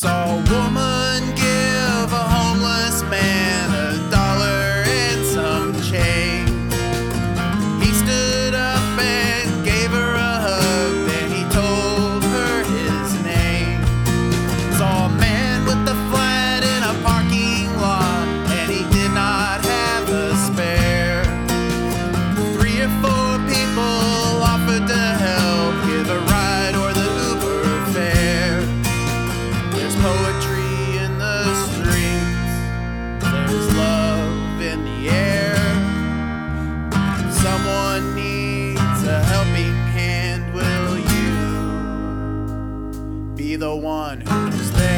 Saw a woman give a homeless man $1 and some change. He stood up and gave her a hug, then he told her his name. Saw a man with a flat in a parking lot, and he did not have a spare. 3 or 4 people offered to help give a ride or the Uber fare. There's poetry in the streets, there's love in the air. If someone needs a helping hand, will you be the one who's there?